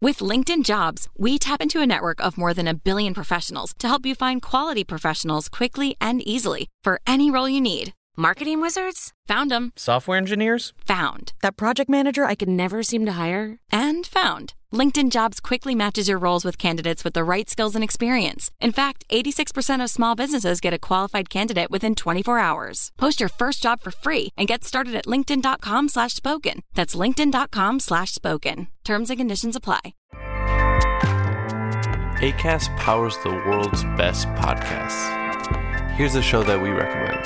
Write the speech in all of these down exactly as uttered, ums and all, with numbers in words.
With LinkedIn Jobs, we tap into a network of more than a billion professionals to help you find quality professionals quickly and easily for any role you need. Marketing wizards? Found them. Software engineers? Found. That project manager I could never seem to hire? And found. LinkedIn Jobs quickly matches your roles with candidates with the right skills and experience. In fact, eighty-six percent of small businesses get a qualified candidate within twenty-four hours. Post your first job for free and get started at linkedin.com slash spoken. That's linkedin.com slash spoken. Terms and conditions apply. Acast powers the world's best podcasts. Here's a show that we recommend.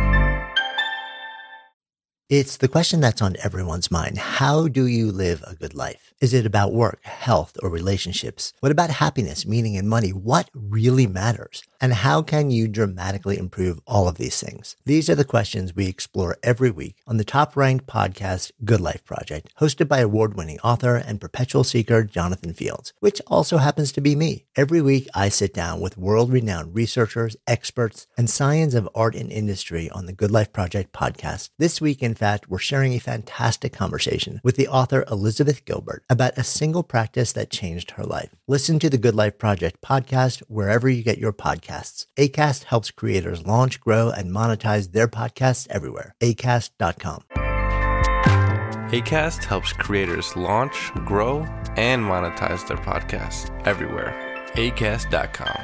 It's the question that's on everyone's mind. How do you live a good life? Is it about work, health, or relationships? What about happiness, meaning, and money? What really matters? And how can you dramatically improve all of these things? These are the questions we explore every week on the top-ranked podcast, Good Life Project, hosted by award-winning author and perpetual seeker Jonathan Fields, which also happens to be me. Every week, I sit down with world-renowned researchers, experts, and science of art and industry on the Good Life Project podcast. This week, in fact, we're sharing a fantastic conversation with the author Elizabeth Gilbert about a single practice that changed her life. Listen to the Good Life Project podcast wherever you get your podcasts. Acast helps creators launch, grow, and monetize their podcasts everywhere. acast dot com. Acast helps creators launch, grow, and monetize their podcasts everywhere. acast dot com.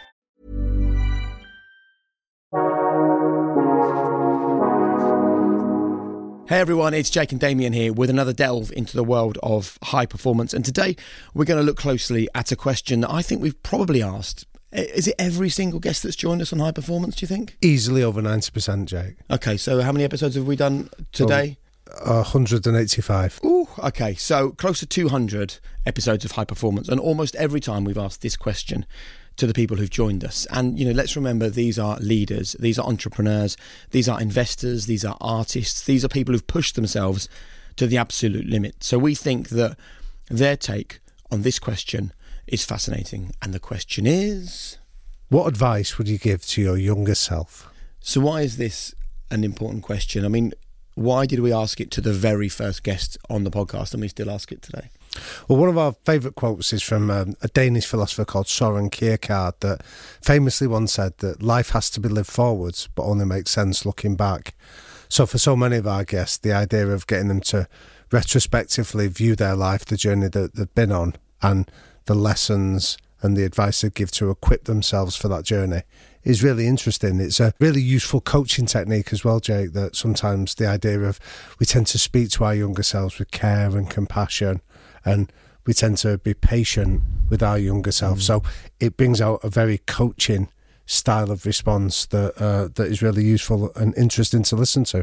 Hey everyone, it's Jake and Damien here with another delve into the world of high performance. And today we're going to look closely at a question that I think we've probably asked. Is it every single guest that's joined us on High Performance, do you think? Easily over ninety percent, Jake. Okay, so how many episodes have we done today? Oh, one hundred eighty-five. Ooh, okay, so close to two hundred episodes of High Performance. And almost every time we've asked this question to the people who've joined us. And, you know, let's remember these are leaders, these are entrepreneurs, these are investors, these are artists, these are people who've pushed themselves to the absolute limit. So we think that their take on this question is fascinating. And the question is... what advice would you give to your younger self? So why is this an important question? I mean, why did we ask it to the very first guest on the podcast and we still ask it today? Well, one of our favourite quotes is from um, a Danish philosopher called Søren Kierkegaard that famously once said that life has to be lived forwards but only makes sense looking back. So for so many of our guests, the idea of getting them to retrospectively view their life, the journey that they've been on, and the lessons and the advice they give to equip themselves for that journey is really interesting. It's a really useful coaching technique as well, Jake, that sometimes the idea of we tend to speak to our younger selves with care and compassion, and we tend to be patient with our younger self. Mm. So it brings out a very coaching style of response that uh, that is really useful and interesting to listen to.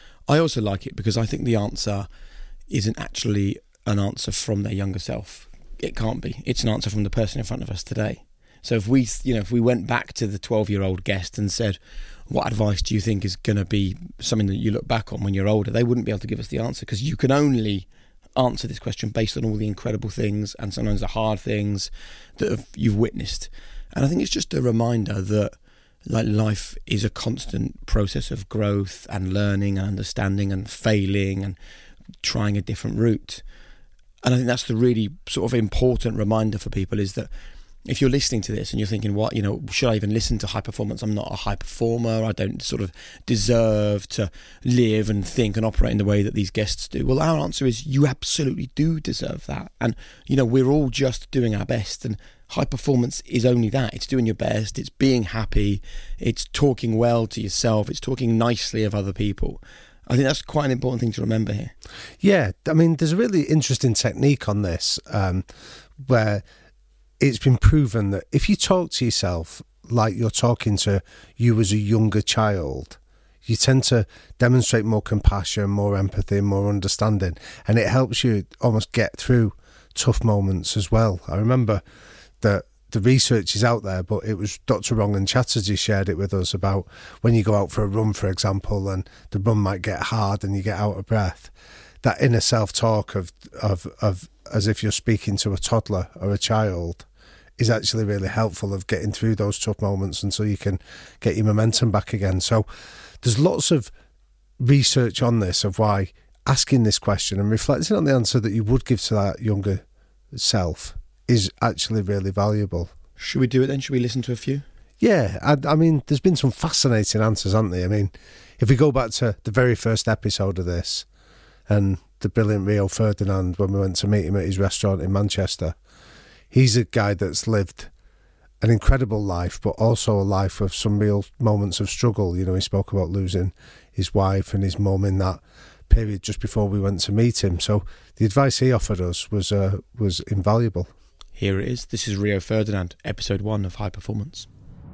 I also like it because I think the answer isn't actually an answer from their younger self. It can't be. It's an answer from the person in front of us today. So if we, you know, if we went back to the twelve-year-old guest and said, what advice do you think is going to be something that you look back on when you're older, they wouldn't be able to give us the answer, because you can only answer this question based on all the incredible things and sometimes the hard things that have, you've witnessed. And I think it's just a reminder that like life is a constant process of growth and learning and understanding and failing and trying a different route. And I think that's the really sort of important reminder for people, is that if you're listening to this and you're thinking, what, you know, should I even listen to High Performance? I'm not a high performer. I don't sort of deserve to live and think and operate in the way that these guests do. Well, our answer is you absolutely do deserve that. And, you know, we're all just doing our best. And high performance is only that. It's doing your best. It's being happy. It's talking well to yourself. It's talking nicely of other people. I think that's quite an important thing to remember here. Yeah, I mean, there's a really interesting technique on this um, where it's been proven that if you talk to yourself like you're talking to you as a younger child, you tend to demonstrate more compassion, more empathy, more understanding, and it helps you almost get through tough moments as well. I remember that the research is out there, but it was Doctor Rangan Chatterjee shared it with us about when you go out for a run, for example, and the run might get hard and you get out of breath. That inner self-talk of of of as if you're speaking to a toddler or a child is actually really helpful of getting through those tough moments until you can get your momentum back again. So there's lots of research on this of why asking this question and reflecting on the answer that you would give to that younger self is actually really valuable. Should we do it then? Should we listen to a few? Yeah, I, I mean, there's been some fascinating answers, haven't there? I mean, if we go back to the very first episode of this and the brilliant Rio Ferdinand, when we went to meet him at his restaurant in Manchester, he's a guy that's lived an incredible life, but also a life of some real moments of struggle. You know, he spoke about losing his wife and his mum in that period just before we went to meet him. So the advice he offered us was uh, was invaluable. Here it is. This is Rio Ferdinand, episode one of High Performance.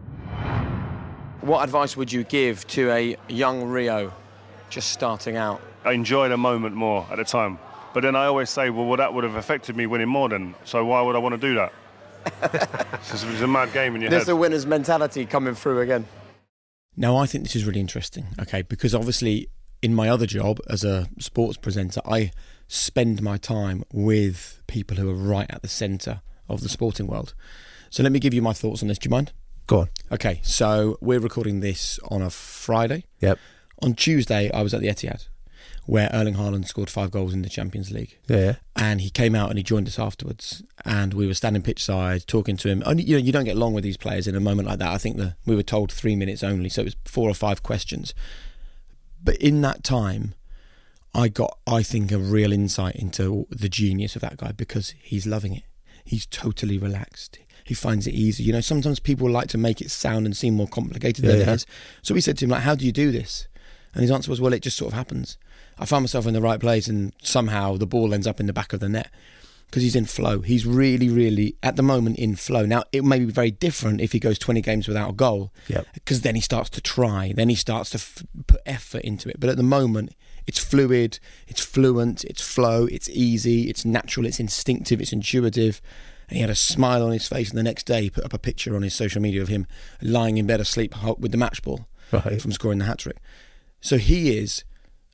What advice would you give to a young Rio just starting out? I enjoy the moment more at the time. But then I always say, well, well that would have affected me winning more then. So why would I want to do that? it's, just, it's a mad game in your There's head. There's a winner's mentality coming through again. Now, I think this is really interesting, okay, because obviously in my other job as a sports presenter, I spend my time with people who are right at the centre of the sporting world. So let me give you my thoughts on this. Do you mind? Go on. Okay, so we're recording this on a Friday. Yep. On Tuesday, I was at the Etihad, where Erling Haaland scored five goals in the Champions League. Yeah. And he came out and he joined us afterwards, and we were standing pitch side talking to him. And, you know, you don't get along with these players in a moment like that. I think the, we were told three minutes only, so it was four or five questions. But in that time, I got, I think, a real insight into the genius of that guy, because he's loving it. He's totally relaxed. He finds it easy. You know, sometimes people like to make it sound and seem more complicated than yeah, it yeah. is. So we said to him, like, how do you do this? And his answer was, well, it just sort of happens. I found myself in the right place and somehow the ball ends up in the back of the net, because he's in flow. He's really, really, at the moment, in flow. Now, it may be very different if he goes twenty games without a goal, Yep. because then he starts to try, then he starts to f- put effort into it. But at the moment, it's fluid, it's fluent, it's flow, it's easy, it's natural, it's instinctive, it's intuitive. And he had a smile on his face, and the next day he put up a picture on his social media of him lying in bed asleep with the match ball Right. from scoring the hat-trick. So he is,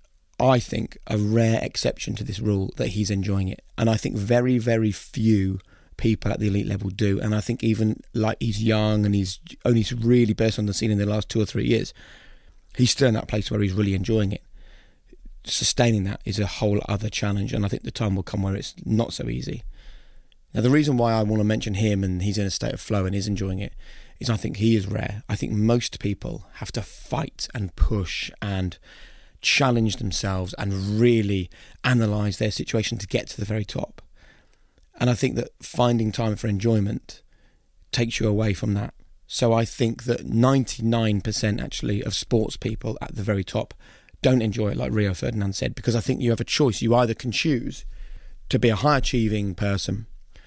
I think, a rare exception to this rule, that he's enjoying it. And I think very, very few people at the elite level do. And I think even like he's young and he's only really burst on the scene in the last two or three years, he's still in that place where he's really enjoying it. Sustaining that is a whole other challenge, and I think the time will come where it's not so easy. Now, the reason why I want to mention him and he's in a state of flow and is enjoying it is I think he is rare. I think most people have to fight and push and challenge themselves and really analyse their situation to get to the very top. And I think that finding time for enjoyment takes you away from that. So I think that ninety-nine percent actually of sports people at the very top don't enjoy it, like Rio Ferdinand said, because I think you have a choice. You either can choose to be a high achieving person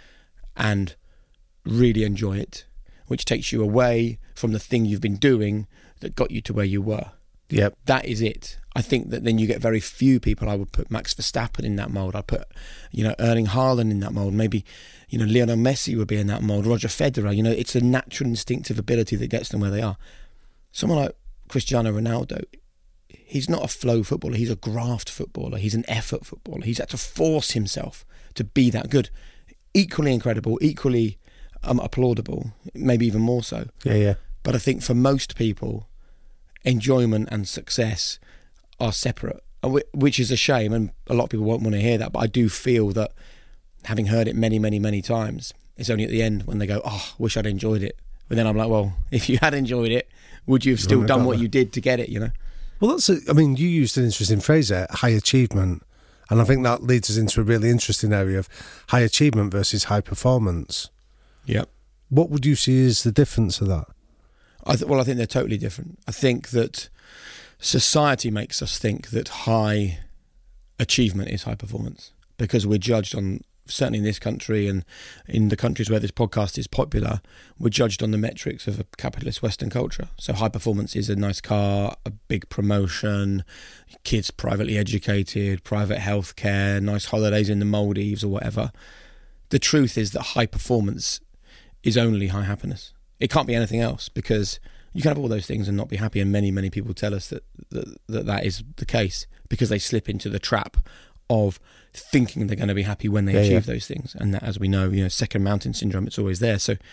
and really enjoy it, which takes you away from the thing you've been doing that got you to where you were. Yep. That is it. I think that then you get very few people. I would put Max Verstappen in that mould. I'd put, you know, Erling Haaland in that mould. Maybe, you know, Lionel Messi would be in that mould. Roger Federer. You know, it's a natural instinctive ability that gets them where they are. Someone like Cristiano Ronaldo, he's not a flow footballer. He's a graft footballer. He's an effort footballer. He's had to force himself to be that good. Equally incredible, equally um, applaudable, maybe even more so. Yeah, yeah. But I think for most people, enjoyment and success are separate, which is a shame, and a lot of people won't want to hear that. But I do feel that, having heard it many, many, many times, it's only at the end when they go, oh, wish I'd enjoyed it. But then I'm like, well, if you had enjoyed it, would you have still done what you did to get it, you know? Well, that's, a, I mean, you used an interesting phrase there, high achievement. And I think that leads us into a really interesting area of high achievement versus high performance. Yep. What would you see as the difference of that? I th- well, I think they're totally different. I think that society makes us think that high achievement is high performance, because we're judged on, certainly in this country and in the countries where this podcast is popular, we're judged on the metrics of a capitalist Western culture. So high performance is a nice car, a big promotion, kids privately educated, private healthcare, nice holidays in the Maldives or whatever. The truth is that high performance is only high happiness. It can't be anything else, because you can have all those things and not be happy, and many, many people tell us that that, that, that is the case, because they slip into the trap of thinking they're going to be happy when they yeah, achieve yeah. those things. And that, as we know, you know, second mountain syndrome, it's always there. So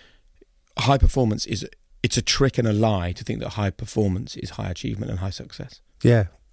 high performance is, it's a trick and a lie to think that high performance is high achievement and high success. Yeah.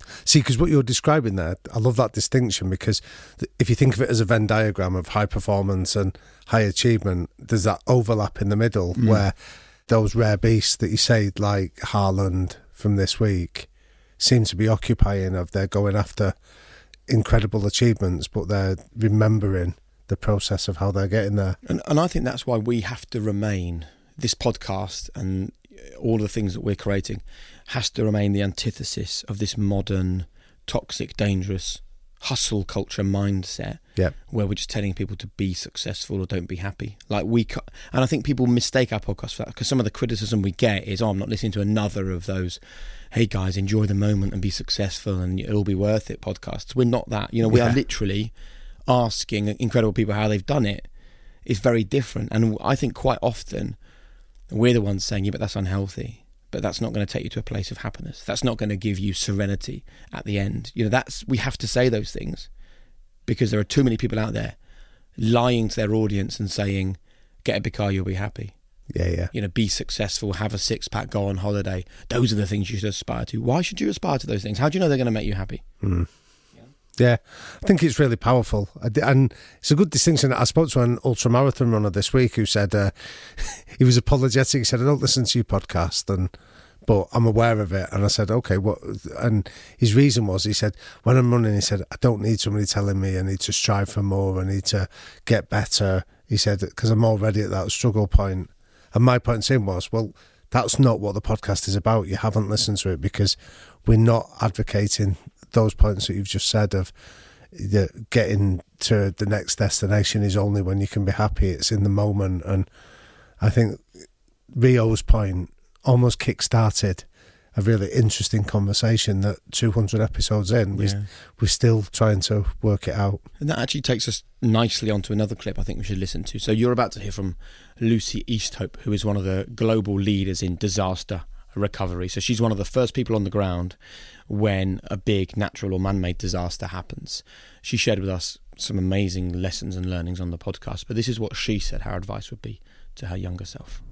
See, because what you're describing there, I love that distinction, because th- if you think of it as a Venn diagram of high performance and high achievement, there's that overlap in the middle mm. where those rare beasts that you say, like Haaland from this week, seem to be occupying of they're going after incredible achievements, but they're remembering the process of how they're getting there. And, and I think that's why we have to remain, this podcast and all the things that we're creating has to remain the antithesis of this modern, toxic, dangerous hustle culture mindset, yep. where we're just telling people to be successful or don't be happy. Like we, and I think people mistake our podcast for that, because some of the criticism we get is, oh, I'm not listening to another of those, hey guys, enjoy the moment and be successful and it'll be worth it podcasts. We're not that. You know, we yeah. are literally asking incredible people how they've done it. It's very different. And I think quite often we're the ones saying, yeah, but that's unhealthy. But that's not going to take you to a place of happiness. That's not going to give you serenity at the end. You know, that's, we have to say those things because there are too many people out there lying to their audience and saying, get a big car, you'll be happy. Yeah, yeah. You know, be successful, have a six pack, go on holiday. Those are the things you should aspire to. Why should you aspire to those things? How do you know they're going to make you happy? Mm. Yeah, I think it's really powerful. And it's a good distinction. I spoke to an ultramarathon runner this week who said uh, he was apologetic. He said, I don't listen to your podcast, and but I'm aware of it. And I said, okay, what? And his reason was, he said, when I'm running, he said, I don't need somebody telling me I need to strive for more, I need to get better. He said, because I'm already at that struggle point. And my point to him was, well, that's not what the podcast is about. You haven't listened to it because we're not advocating those points that you've just said of the getting to the next destination is only when you can be happy. It's in the moment. And I think Rio's point almost kick-started a really interesting conversation that two hundred episodes in, we, yeah. we're still trying to work it out. And that actually takes us nicely onto another clip I think we should listen to. So you're about to hear from Lucy Easthope, who is one of the global leaders in disaster recovery. So she's one of the first people on the ground when a big natural or man-made disaster happens. She shared with us some amazing lessons and learnings on the podcast, but this is what she said her advice would be to her younger self.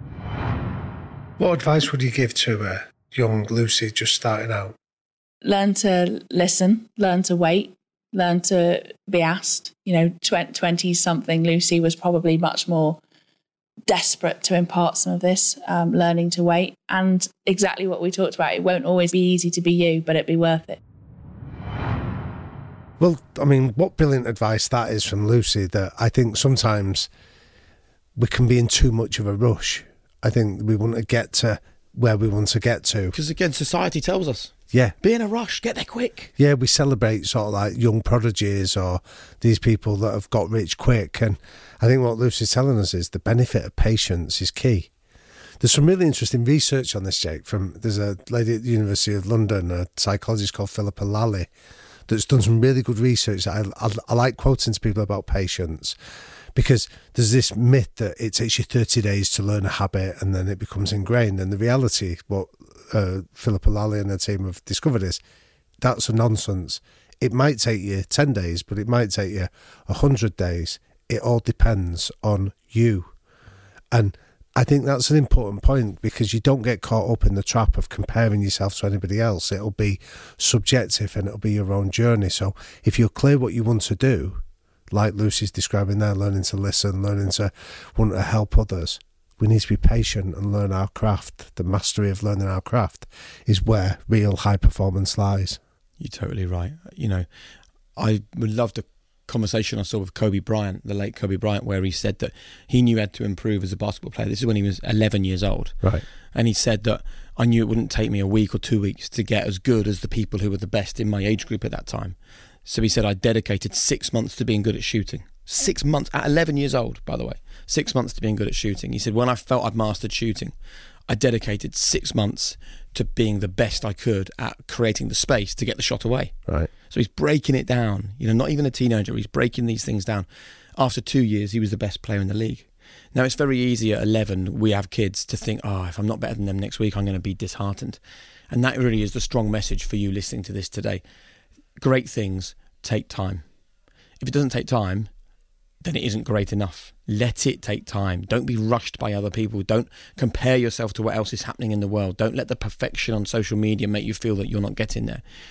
What advice would you give to uh, young Lucy just starting out? Learn to listen, learn to wait, learn to be asked. You know, twenty-something Lucy was probably much more desperate to impart some of this, um, learning to wait. And exactly what we talked about, it won't always be easy to be you, but it'd be worth it. Well, I mean, what brilliant advice that is from Lucy, that I think sometimes we can be in too much of a rush. I think we want to get to where we want to get to. Because again, society tells us, yeah, be in a rush, get there quick. Yeah, we celebrate sort of like young prodigies or these people that have got rich quick. And I think what Lucy's telling us is the benefit of patience is key. There's some really interesting research on this, Jake. From there's a lady at the University of London, a psychologist called Philippa Lally, that's done some really good research. I, I, I like quoting to people about patience, because there's this myth that it takes you thirty days to learn a habit and then it becomes ingrained. And the reality, what uh, Philippa Lally and her team have discovered is that's a nonsense. It might take you ten days, but it might take you one hundred days. It all depends on you. And I think that's an important point, because you don't get caught up in the trap of comparing yourself to anybody else. It'll be subjective and it'll be your own journey. So if you're clear what you want to do, like Lucy's describing there, learning to listen, learning to want to help others, we need to be patient and learn our craft. The mastery of learning our craft is where real high performance lies. You're totally right. You know, I would love the conversation I saw with Kobe Bryant, the late Kobe Bryant, where he said that he knew he had to improve as a basketball player. This is when he was eleven years old. Right. And he said that I knew it wouldn't take me a week or two weeks to get as good as the people who were the best in my age group at that time. So he said I dedicated six months to being good at shooting. Six months, at eleven years old, by the way. Six months to being good at shooting. He said when I felt I'd mastered shooting, I dedicated six months to being the best I could at creating the space to get the shot away. Right. So he's breaking it down. You know, not even a teenager, he's breaking these things down. After two years, he was the best player in the league. Now, it's very easy at eleven, we have kids, to think, oh, if I'm not better than them next week, I'm going to be disheartened. And that really is the strong message for you listening to this today. Great things take time. If it doesn't take time, then it isn't great enough. Let it take time. Don't be rushed by other people. Don't compare yourself to what else is happening in the world. Don't let the perfection on social media make you feel that you're not getting there.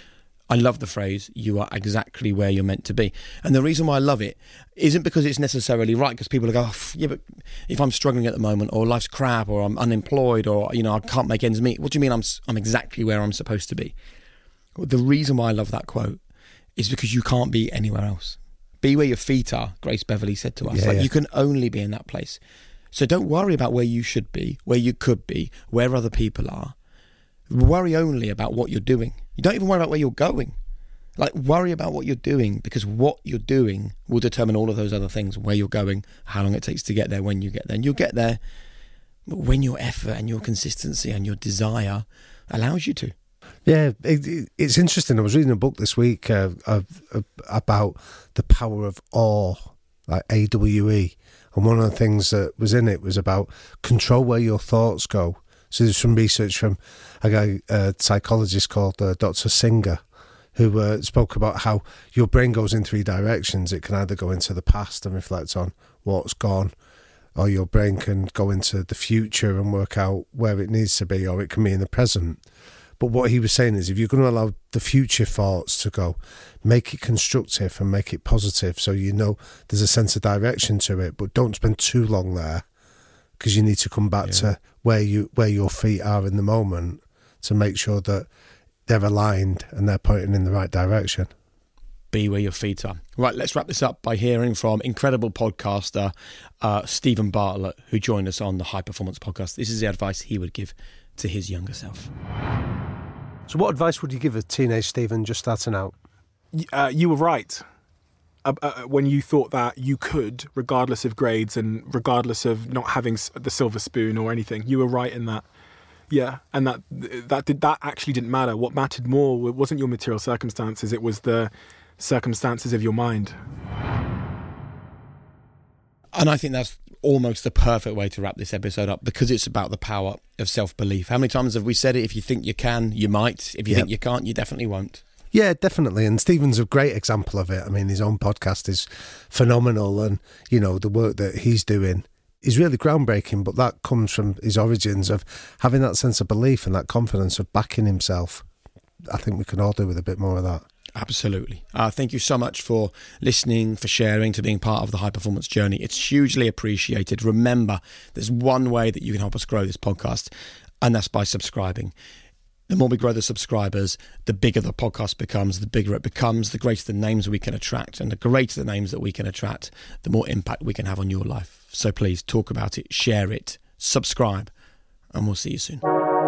I love the phrase, you are exactly where you're meant to be. And the reason why I love it isn't because it's necessarily right, because people go, oh, yeah, but if I'm struggling at the moment, or life's crap, or I'm unemployed, or, you know, I can't make ends meet. What do you mean I'm I'm exactly where I'm supposed to be? The reason why I love that quote is because you can't be anywhere else. Be where your feet are, Grace Beverley said to us. Yeah, like yeah. You can only be in that place. So don't worry about where you should be, where you could be, where other people are. Worry only about what you're doing. You don't even worry about where you're going. Like, worry about what you're doing, because what you're doing will determine all of those other things, where you're going, how long it takes to get there, when you get there. And you'll get there when your effort and your consistency and your desire allows you to. Yeah, it, it's interesting. I was reading a book this week uh, uh, about the power of awe, like A W E. And one of the things that was in it was about control where your thoughts go. So there's some research from a guy, a psychologist called uh, Doctor Singer, who uh, spoke about how your brain goes in three directions. It can either go into the past and reflect on what's gone, or your brain can go into the future and work out where it needs to be, or it can be in the present. But what he was saying is, if you're going to allow the future thoughts to go, make it constructive and make it positive, so you know there's a sense of direction to it, but don't spend too long there, because you need to come back yeah. to where you where your feet are in the moment to make sure that they're aligned and they're pointing in the right direction. Be where your feet are. Right, let's wrap this up by hearing from incredible podcaster uh, Stephen Bartlett, who joined us on the High Performance Podcast. This is the advice he would give to his younger self. So what advice would you give a teenage Stephen just starting out? Uh, you were right. Uh, uh, when you thought that you could, regardless of grades and regardless of not having the silver spoon or anything, you were right in that. Yeah, and that that did that actually didn't matter. What mattered more wasn't your material circumstances; it was the circumstances of your mind. And I think that's almost the perfect way to wrap this episode up, because it's about the power of self-belief. How many times have we said it? If you think you can, you might. If you yep. think you can't, you definitely won't. Yeah, definitely. And Stephen's a great example of it. I mean, his own podcast is phenomenal, and, you know, the work that he's doing is really groundbreaking, but that comes from his origins of having that sense of belief and that confidence of backing himself. I think we can all do with a bit more of that. Absolutely. Uh, thank you so much for listening, for sharing, to being part of the High Performance journey. It's hugely appreciated. Remember, there's one way that you can help us grow this podcast, and that's by subscribing. The more we grow the subscribers, the bigger the podcast becomes, the bigger it becomes, the greater the names we can attract. And the greater the names that we can attract, the more impact we can have on your life. So please talk about it, share it, subscribe, and we'll see you soon.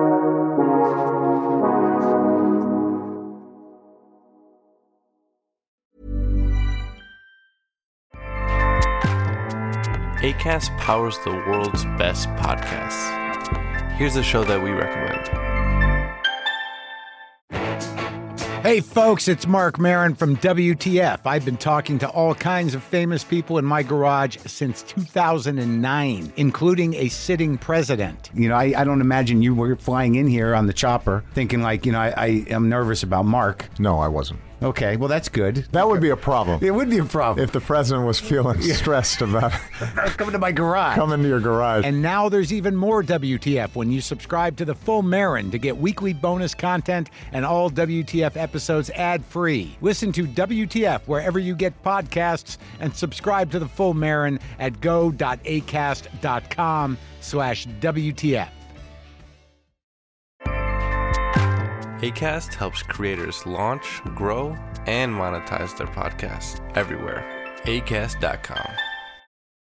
Acast powers the world's best podcasts. Here's a show that we recommend. Hey folks, it's Mark Maron from W T F. I've been talking to all kinds of famous people in my garage since two thousand nine, including a sitting president. You know, I, I don't imagine you were flying in here on the chopper thinking like, you know, I, I am nervous about Mark. No, I wasn't. Okay, well, that's good. That would be a problem. It would be a problem. If the president was feeling yeah. stressed about coming to my garage. Coming to your garage. And now there's even more W T F when you subscribe to The Full Marin to get weekly bonus content and all W T F episodes ad-free. Listen to W T F wherever you get podcasts and subscribe to The Full Marin at go.acast.com slash WTF. Acast helps creators launch, grow, and monetize their podcasts everywhere. acast dot com.